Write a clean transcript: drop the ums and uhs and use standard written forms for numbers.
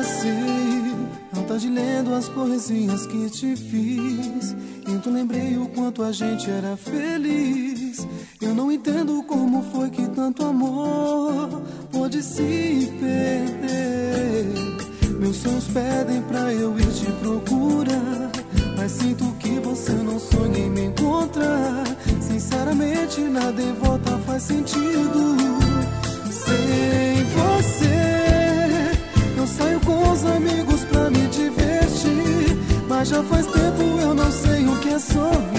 Sei, não tá de lendo as poesias que te fiz. Então lembrei o quanto a gente era feliz. Eu não entendo como foi que tanto amor pode se perder. Meus sonhos pedem pra eu ir te procurar, mas sinto que você não sonha em me encontrar. Sinceramente nada em volta faz sentido. Sem você eu saio com os amigos pra me divertir, mas já faz tempo eu não sei o que é sonhar.